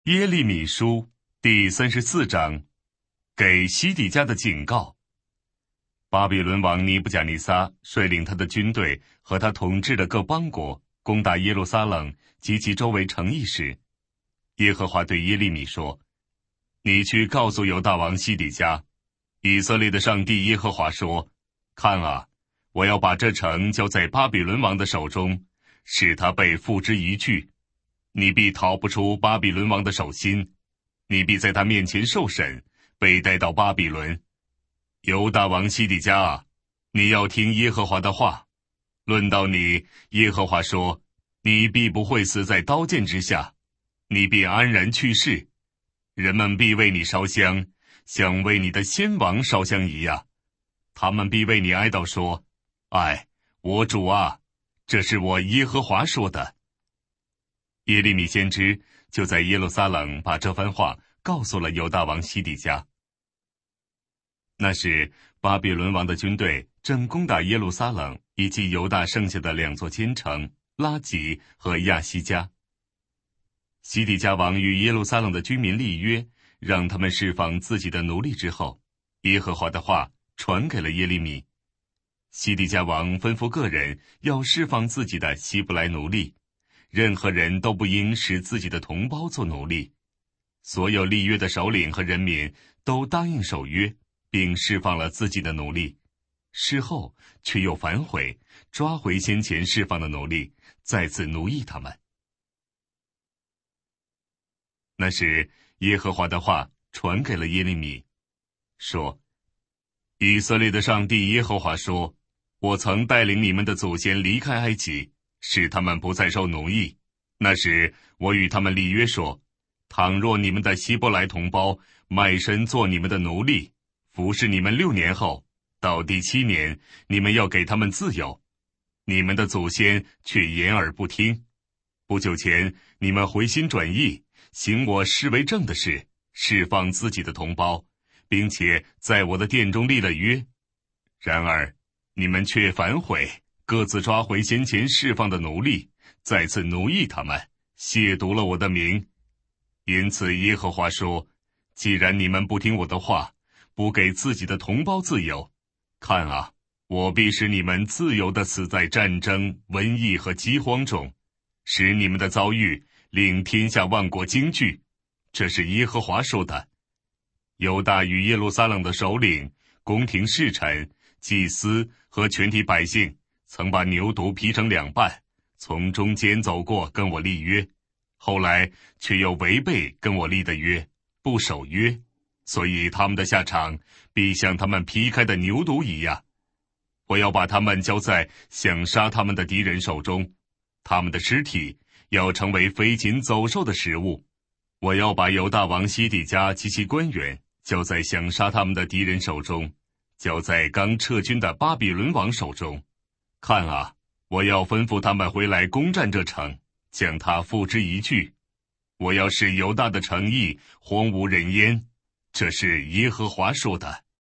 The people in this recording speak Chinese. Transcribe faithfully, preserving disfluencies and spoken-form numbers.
耶利米书第三十四章，给西底家的警告。巴比伦王尼布甲尼撒率领他的军队和他统治的各邦国攻打耶路撒冷及其周围城邑时，耶和华对耶利米说：你去告诉犹大王西底家，以色列的上帝耶和华说，看啊，我要把这城交在巴比伦王的手中，使他被付之一炬。你必逃不出巴比伦王的手心，你必在他面前受审，被带到巴比伦。犹大王西底家啊，你要听耶和华的话。论到你，耶和华说，你必不会死在刀剑之下，你必安然去世。人们必为你烧香，像为你的先王烧香一样。他们必为你哀悼说，哎，我主啊，这是我耶和华说的。耶利米先知就在耶路撒冷把这番话告诉了犹大王西底家。那时巴比伦王的军队正攻打耶路撒冷以及犹大剩下的两座坚城拉吉和亚西加。西底家王与耶路撒冷的居民立约，让他们释放自己的奴隶之后，耶和华的话传给了耶利米。西底家王吩咐个人要释放自己的希伯来奴隶，任何人都不应使自己的同胞做奴隶。所有立约的首领和人民都答应守约，并释放了自己的奴隶，事后却又反悔，抓回先前释放的奴隶，再次奴役他们。那时耶和华的话传给了耶利米，说：以色列的上帝耶和华说，我曾带领你们的祖先离开埃及，使他们不再受奴役。那时我与他们立约说，倘若你们的希伯来同胞卖身做你们的奴隶，服侍你们六年后，到第七年，你们要给他们自由。你们的祖先却言而不听。不久前，你们回心转意，行我视为正的事，释放自己的同胞，并且在我的殿中立了约。然而你们却反悔，各自抓回先前释放的奴隶，再次奴役他们，亵渎了我的名。因此耶和华说，既然你们不听我的话，不给自己的同胞自由，看啊，我必使你们自由地死在战争、瘟疫和饥荒中，使你们的遭遇令天下万国惊惧。这是耶和华说的。犹大与耶路撒冷的首领、宫廷侍臣、祭司和全体百姓，曾把牛犊劈成两半，从中间走过，跟我立约，后来却又违背跟我立的约，不守约，所以他们的下场必像他们劈开的牛犊一样。我要把他们交在想杀他们的敌人手中，他们的尸体要成为飞禽走兽的食物。我要把犹大王西底家及其官员交在想杀他们的敌人手中，交在刚撤军的巴比伦王手中。看啊，我要吩咐他们回来攻占这城，将它付之一炬。我要使犹大的城邑荒无人烟，这是耶和华说的。